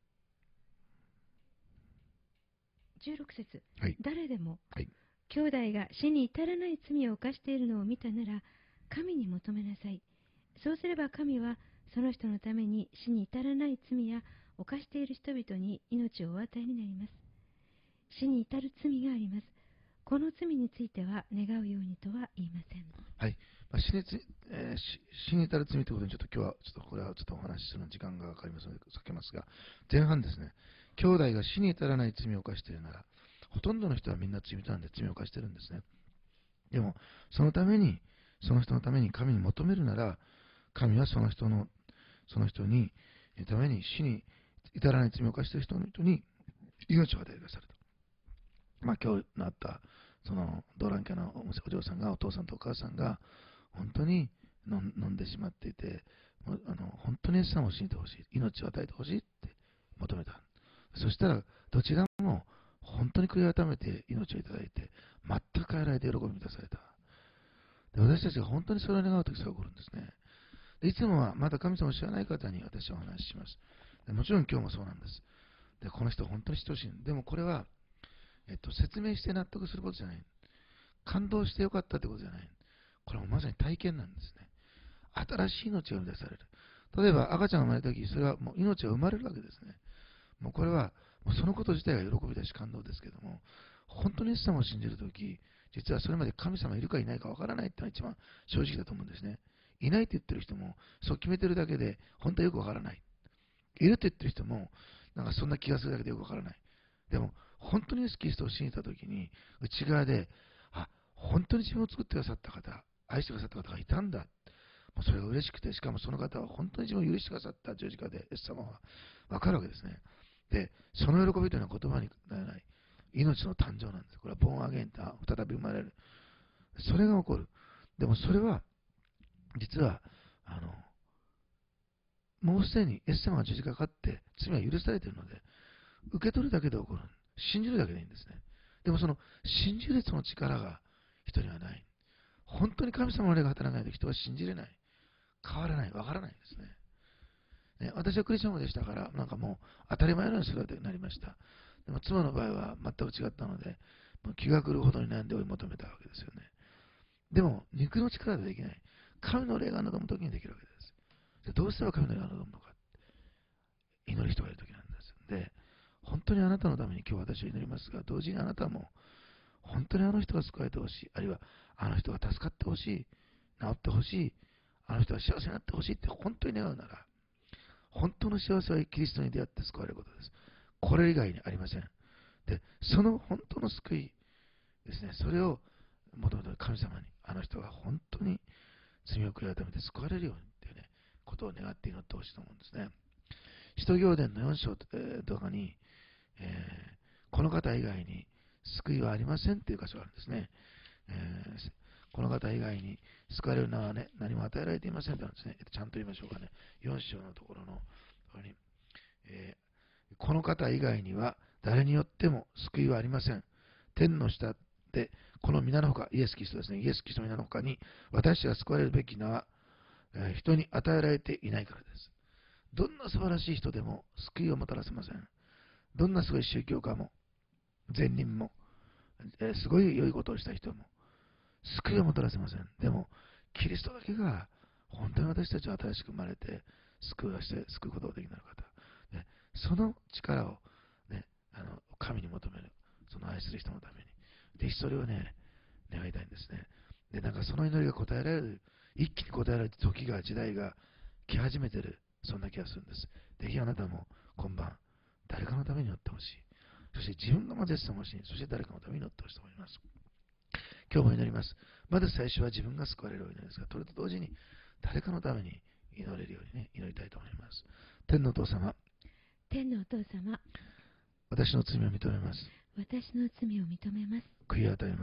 じゅうろく節、 はい、 誰でも、 はい、 兄弟が死に至らない罪を犯しているのを見たなら、神に求めなさい。そうすれば神はその人のために死に至らない罪や犯している人々に命をお与えになります。死に至る罪があります。この罪については願うようにとは言いません。 はい、まあ、死につ、えー、死に至る罪ということにちょっと今日はちょっとこれはちょっとお話しするのに時間がかかりますので避けますが、前半ですね、兄弟が死に至らない罪を犯しているなら、ほとんどの人はみんな罪人なんで罪を犯しているんですね。でもそのためにその人のために神に求めるなら、神はその人のその人にために死に至らない罪を犯している人の人に命を与えてくださると。まあ、今日のあったそのドラン家のお嬢さんが、お父さんとお母さんが本当に飲んでしまっていて、あの本当にイエス様を信じてほしい、命を与えてほしいって求めた。そしたらどちらも本当に悔い改めて命をいただいて、全く変えられて喜び満たされた。で、私たちが本当にそれを願うときさが起こるんですね。で、いつもはまだ神様を知らない方に私はお話しします。で、もちろん今日もそうなんです。で、この人本当に知ってほしい。でもこれは、えっと、説明して納得することじゃない。感動してよかったってことじゃない。これもまさに体験なんですね。新しい命が生み出される。例えば赤ちゃんが生まれたとき、それはもう命が生まれるわけですね。もうこれは、もうそのこと自体が喜びだし感動ですけども、本当にイエス様を信じるとき、実はそれまで神様いるかいないかわからないってのが一番正直だと思うんですね。いないって言ってる人も、そう決めてるだけで、本当はよくわからない。いるって言ってる人も、なんかそんな気がするだけでよくわからない。でも、本当にイエス・キリストを信じたときに、内側で、あ、本当に自分を作ってくださった方、愛してくださった方がいたんだ。もうそれが嬉しくて、しかもその方は本当に自分を許してくださった十字架で、イエス様はわかるわけですね。で、その喜びというのは言葉にならない命の誕生なんです。これはボーンアゲインと再び生まれる。それが起こる。でもそれは、実は、あの、もうすでにイエス様が十字架かかって罪は許されているので、受け取るだけで起こる。信じるだけでいいんですね。でもその信じるその力が人にはない。本当に神様の霊が働かないと人は信じれない。変わらない。わからないんですね。ね、私はクリスチャンでしたから、なんかもう当たり前のようにするようになりました。でも妻の場合は全く違ったので、もう気が狂うほどに悩んで追い求めたわけですよね。でも、肉の力でできない。神の霊が望むときにできるわけです。でどうすれば神の霊が望むのか。祈る人がいるときなんです。で、本当にあなたのために今日私は祈りますが、同時にあなたも、本当にあの人が救われてほしい。あるいは、あの人が助かってほしい。治ってほしい。あの人が幸せになってほしいって本当に願うなら、本当の幸せはキリストに出会って救われることです。これ以外にありません。で、その本当の救いですね、それを求めて神様に、あの人が本当に罪を悔い改めて救われるようにっていうね、ことを願って祈ってほしいと思うんですね。使徒行伝のよん章とかに、えー、この方以外に救いはありませんっていう箇所があるんですね。えー、この方以外に救われる名は、ね、何も与えられていませんってあるんですね。ちゃんと言いましょうかね。よん章のところのところに、えー、この方以外には誰によっても救いはありません。天の下でこの皆のほか、イエス・キリストですね。イエス・キリストの皆のほかに私が救われるべき名は、えー、人に与えられていないからです。どんな素晴らしい人でも救いをもたらせません。どんなすごい宗教家も、善人も、えー、すごい良いことをした人も、救いをもたらせません。でも、キリストだけが、本当に私たちは新しく生まれて、救いをして、救うことができなる方。でその力を、ね、あの、神に求める。その愛する人のために。ぜひそれをね、願いたいんですね。で、なんかその祈りが答えられる、一気に答えられる時が、時代が来始めてる。そんな気がするんです。ぜひあなたも今晩、誰かのために祈ってほしい。そして自分がまずイエス様を信じ、そして誰かのために祈ってほしいと思います。今日も祈ります。まず最初は自分が救われるお祈りですが、それと同時に誰かのために祈れるようにね、祈りたいと思います。天のお父様、 天のお父様、 私の罪を認めます。 私の罪を認めます。 悔い改めます。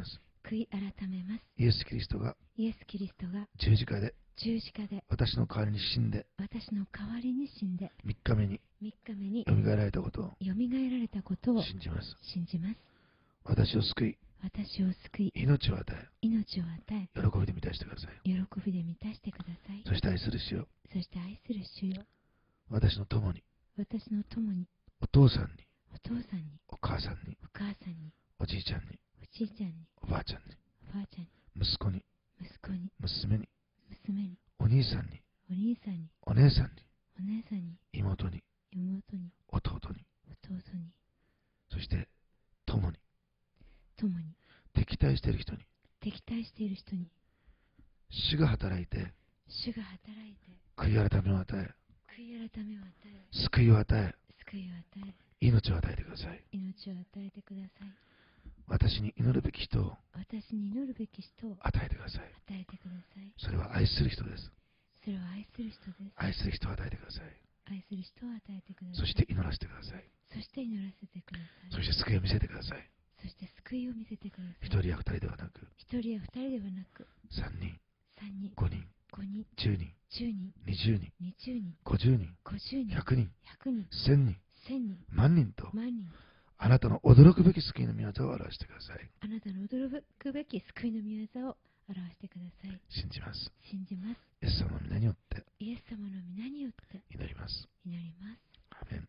悔い改めます。 イエス・キリストがイエス・キリストが十字架で十字架で私の代わりに死んで私の代わりに死んでみっかめにみっかめによみがえられたことをよみがえられたことを信じます。 信じます。 私を救い、 私を救い命を与命を与ええ、喜びで満たしてください。 喜びで満たしてください。 そして愛する主よ、 そして愛する主よ、 私の友に、 私の友に、 お父さんに、 お父さんに、 お母さんに、 お母さんに、 おじいちゃんに、 おじいちゃんに、 おばあちゃんに、 おばあちゃんに、 息子に、 息子に、 娘に、 娘に、 お兄さんに、 お兄さんに、 お姉さんに、 お姉さんに、 妹に、 妹に、 弟に、 弟に、 そして友に、 友に、 敵対している人に、 敵対している人に、 主が働いて、 主が働いて、 悔い改めを与え、 悔い改めを与え、 救いを与え、 救いを与え、 命を与えてください。 命を与えてください。 私に祈るべき人を私に祈るべき人を与えてください。 与えてください。 それは愛する人です。 それは愛する人です。 愛する人を与えてください。 愛する人を与えてください。 そして祈らせてください。 そして祈らせてください。 そして救いを見せてください。 そして救いを見せてください。 一人や二人ではなく、 一人や二人ではなく、 三人、 三人、 五人、 五人、 十人、 十人、 二十人、 二十人、 五十人、 五十人、 百人、 百人、 千人、 千人、 万人と、 万人。 あなたの驚くべき救いの御業を表してください。 あなたの驚くべき救いの御業を表してください。 信じます。 信じます。 イエス様の皆によってイエス様の皆によって祈ります。 祈ります。 アメン。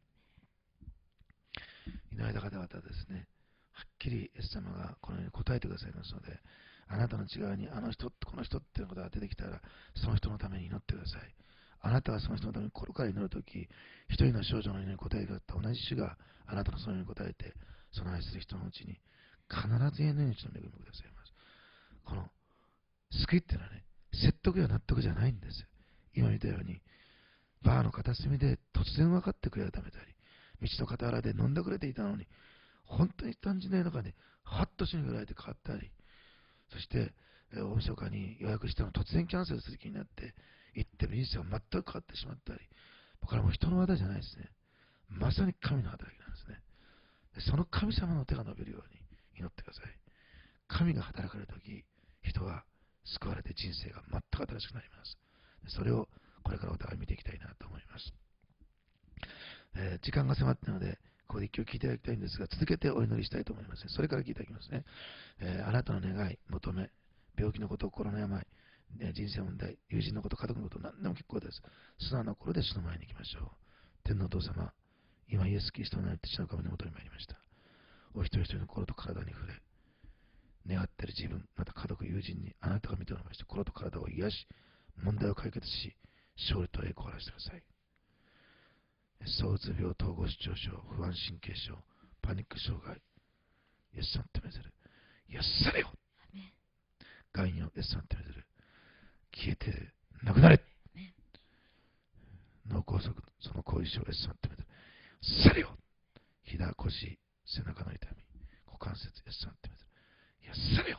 祈られた方々はですね、はっきりイエス様がこのように答えてくださいますので、あなたの内側にあの人ってこの人っていうことが出てきたら、その人のために祈ってください。あなたがその人のために心から祈るとき、一人の少女の祈りに答えがあった同じ主があなたのそのように答えて、その愛する人のうちに必ず永遠の命の恵みをくださいます。この救いっていうのはね、説得や納得じゃないんです。今見たように、バーの片隅で突然分かって悔い改めたり、道の傍らで飲んだくれていたのに、本当に単純な中で、はっと死にぐらいで変わったり、そして、えー、大晦日に予約したのを突然キャンセルする気になって、行ってる人生が全く変わってしまったり、これはもう人の技じゃないですね。まさに神の働きなんですね。でその神様の手が伸びるように祈ってください。神が働かれるとき、人は救われて人生が全く新しくなります。それをこれからお互い見ていきたいなと思います。えー、時間が迫っているので、ここで一曲聴いていただきたいんですが、続けてお祈りしたいと思います、ね。それから聴いていただきますね。えー、あなたの願い、求め、病気のこと、心の病、人生問題、友人のこと、家族のこと、何でも結構です。素直な心で主の前に行きましょう。天のお父様、今イエス・キリストの名によって父の神のもとに参りました。お一人一人の心と体に触れ、願っている自分、また家族、友人にあなたが見ておられまして、心と体を癒し、問題を解決し、勝利と栄光を表してください。躁うつ病、統合失調症、不安神経症、パニック障害、イエス様ってめずる。癒されよ。癌よ、イエス様ってめずる。消えてなくなれ。脳梗塞、その後遺症、イエス様ってめずる。されよ。膝、腰、背中の痛み、股関節、イエス様ってめずる。癒されよ。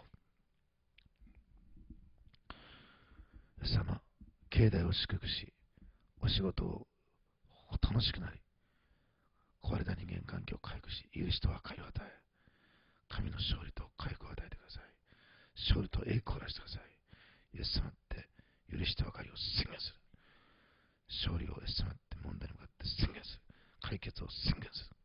イエス様、境内を祝福し、お仕事を楽しくなり、壊れた人間関係を回復し、許しと和解を与え、神の勝利と回復を与えてください。勝利と栄光を出してください。イエス様って許しと和解を宣言する。勝利をイエス様って問題に向かって宣言する。解決を宣言する。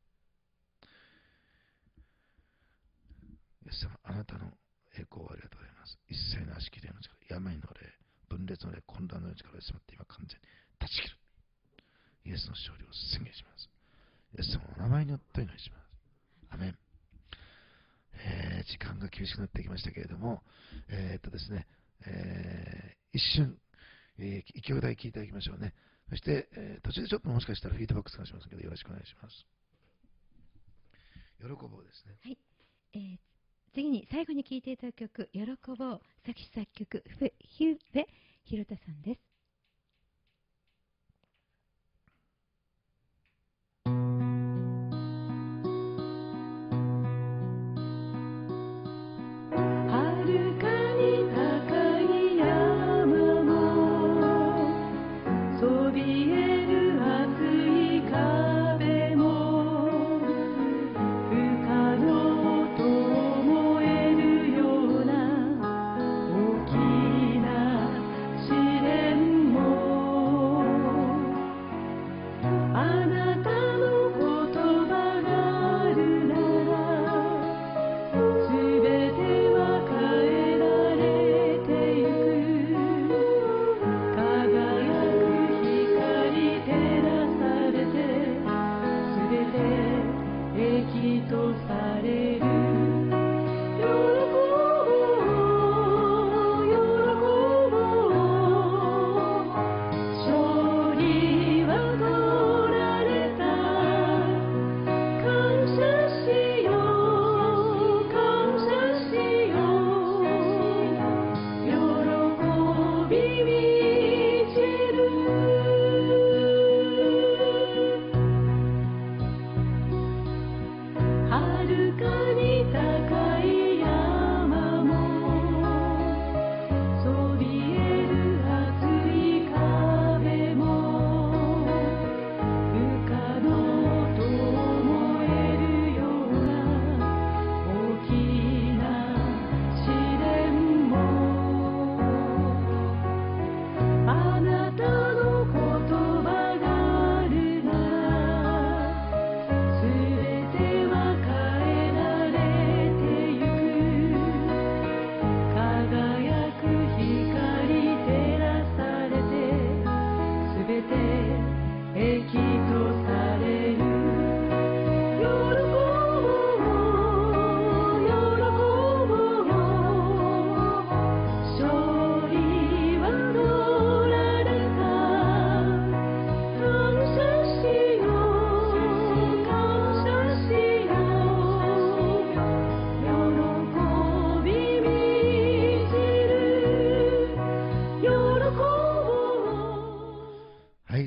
イエス様、あなたの栄光をありがとうございます。一切の足切れの力、病の霊、分裂の霊、混乱の力をイエス様って今完全に断ち切る。イエスの勝利を宣言します。イエス様のお名前によってお祈りします。アメン。えー、時間が厳しくなってきましたけれども、えー、っとですね、えー、一瞬、えー、一曲だけ聴いていただきましょうね。そして、えー、途中でちょっともしかしたらフィードバックかもしれませんけど、よろしくお願いします。喜ぼうですね。 はい。えー、次に最後に聴いていただく曲、喜ぼう、作詞作曲、フヒュベヒロタさんです。 不可能と思えるような 、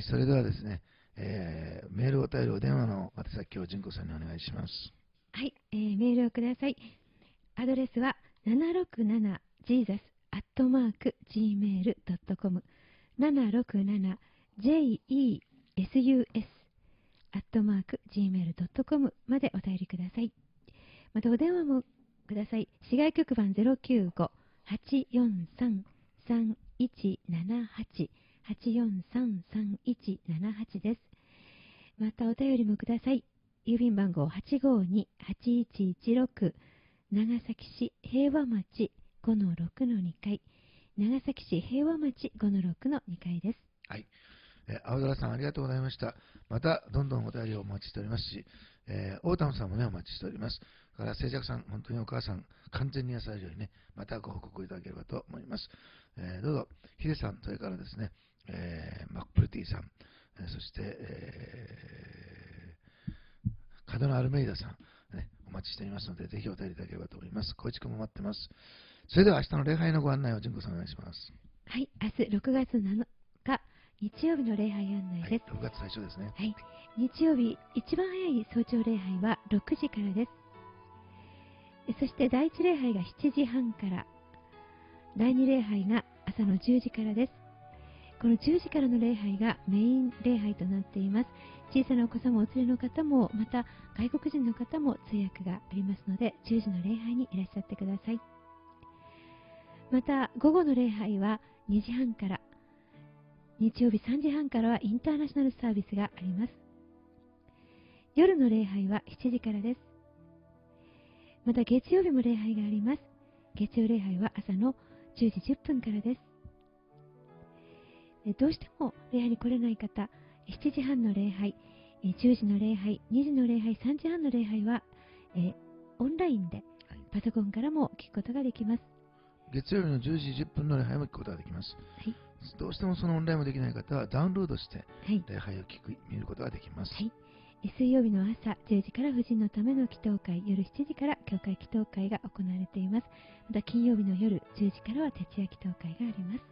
それではですね、えーメール、お便り、お電話の宛先を純子さんにお願いします。 はい、えーメールをください。アドレスは ななろくななジーザス アットマーク ジーメール ドットコム ななろくななジェイイーエスユーエス アットマーク ジーメール ドットコム までお便りください。またお電話もください。市外局番 ゼロきゅうご はちよんさん さんいちななはち はちよんさん さんいちななはちです。またお便りもください。郵便番号 はちごに はちいちいちろく 長崎市平和町 ごのろくのにかい、長崎市平和町 ごのろくのにかいです。 はい。えー青空さん、ありがとうございました。また、どんどんお便りをお待ちしておりますし、えー、大田さんもね、お待ちしております。だから、静寂さん、本当にお母さん、完全に癒されるようにね、またご報告いただければと思います。えー、どうぞ、ヒデさん、それからですね、えー、マックプルティさん、えーそして、えー、カドナ・アルメイダさん、ね、お待ちしておりますので、ぜひお便りいただければと思います。小市君も待ってます。それでは、明日の礼拝のご案内を純子さんお願いします。 はい、明日ろくがつなのか日曜日の礼拝案内はい、 です。 ろくがつ最初ですね。 はい、日曜日一番早い早朝礼拝はろくじからです。そして第一礼拝がしちじはんから、第二礼拝が朝のじゅうじからです。このじゅうじからの礼拝がメイン礼拝となっています。小さなお子様お連れの方も、また外国人の方も通訳がありますので、じゅうじの礼拝にいらっしゃってください。また午後の礼拝はにじはんから、日曜日さんじはんからはインターナショナルサービスがあります。夜の礼拝はしちじからです。また月曜日も礼拝があります。月曜礼拝は朝のじゅうじじゅっぷんからです。どうしても礼拝に来れない方、しちじはんの礼拝、じゅうじの礼拝、にじの礼拝、さんじはんの礼拝は、えー、オンラインでパソコンからも聞くことができます。 月曜日のじゅうじじゅっぷんの礼拝も聞くことができます。 はい、 どうしてもそのオンラインもできない方はダウンロードしてはい、 礼拝を聞く、見ることができます。 はい、水曜日の朝じゅうじから婦人のための祈祷会、夜しちじから教会祈祷会が行われています。また金曜日の夜じゅうじからは徹夜祈祷会があります。